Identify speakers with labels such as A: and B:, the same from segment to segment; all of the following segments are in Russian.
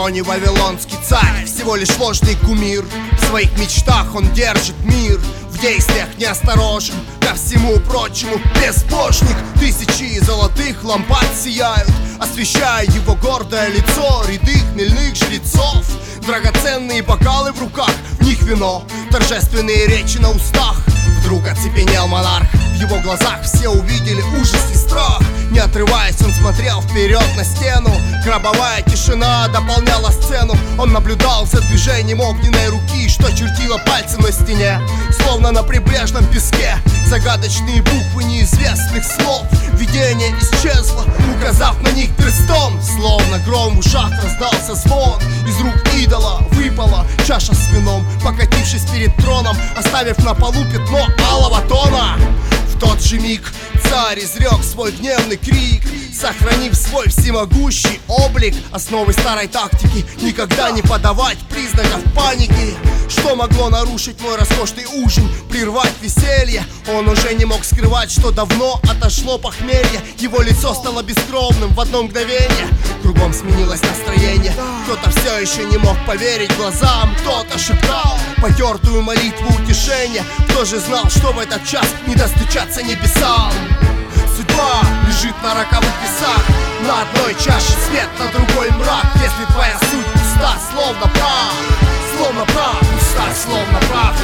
A: троне вавилонский царь, всего лишь ложный кумир. В своих мечтах он держит мир, в действиях неосторожен, ко всему прочему безбожник. Тысячи золотых лампад сияют, освещая его гордое лицо. Ряды хмельных жрецов, драгоценные бокалы в руках, в них вино, торжественные речи на устах. Вдруг оцепенел монарх, в его глазах все увидели ужас и страх. Не отрываясь, он смотрел вперед на стену. Гробовая тишина дополняла сцену. Он наблюдал за движением огненной руки, что чертила пальцы на стене, словно на прибрежном песке. Загадочные буквы неизвестных слов. Видение исчезло, указав на них перстом. Словно гром в ушах раздался звон. Из рук идола выпала чаша с вином, покатившись перед троном, оставив на полу пятно алого тона. В тот же миг царь изрек свой гневный крик, сохранив свой всемогущий облик. Основы старой тактики — никогда не подавать признаков паники. Что могло нарушить мой роскошный ужин, прервать веселье? Он уже не мог скрывать, что давно отошло похмелье. Его лицо стало бескровным в одно мгновение. Кругом сменилось настроение. Кто-то все еще не мог поверить глазам, кто-то шептал потертую молитву утешения. Кто же знал, что в этот час не достучаться небесам? Судьба лежит на роковых весах, на одной чаше свет, на другой мрак. Если твоя суть пуста, словно прах, словно прах, пуста, словно прах.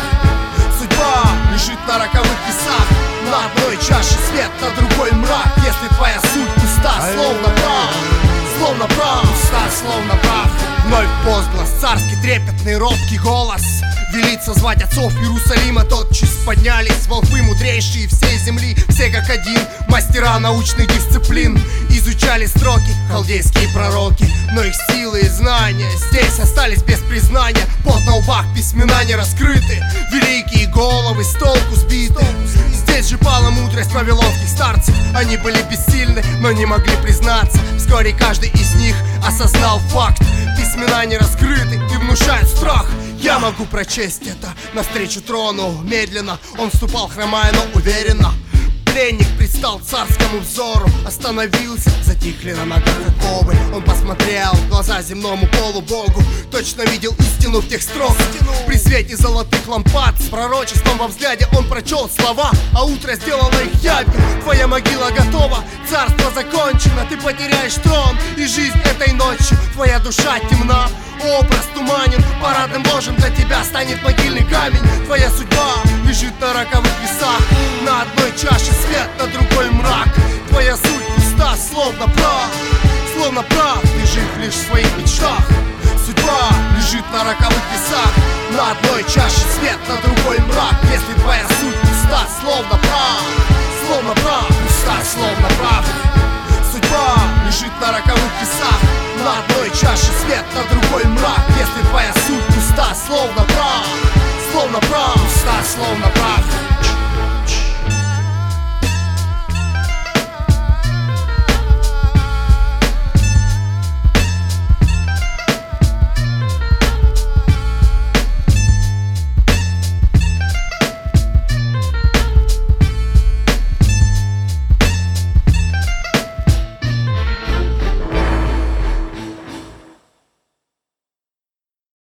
A: Судьба лежит на роковых весах, на одной чаше свет, на другой мрак. Если твоя суть пуста, словно прах, словно прах, пуста, словно прах. Вновь возглас, царский трепетный робкий голос велит созвать отцов Иерусалима. Тотчас поднялись волхвы мудрейшие всей земли. Все как один, мастера научных дисциплин. Изучали строки халдейские пророки, но их силы и знания здесь остались без признания. Пот на лбах, письмена не раскрыты, великие головы с толку сбиты. Здесь же пала мудрость вавилонских старцев. Они были бессильны, но не могли признаться. Вскоре каждый из них осознал факт: письмена не раскрыты и внушают страх. Я могу прочесть это навстречу трону. Медленно он ступал, хромая, но уверенно. Пленник предстал царскому взору, остановился, затихли на ногах оковы. Он посмотрел в глаза земному полубогу, точно видел истину в тех строках. При свете золотых лампад с пророчеством во взгляде он прочел слова, а утро сделало их явью. Твоя могила готова, царство закончено, ты потеряешь трон и жизнь этой ночью. Твоя душа темна, образ туманен, парадным ложем для тебя станет могильный камень. Твоя судьба лежит на роковых весах, на одной чаше свет, на другой мрак. Твоя суть пуста, словно прах, ты жив лишь в своих мечтах. Судьба лежит на роковых весах, на одной чаше свет, на другой мрак. Если твоя суть пуста, словно прах, пуста, словно прах. Судьба лежит на роковых весах, на одной чаше свет, на другой мрак. Если твоя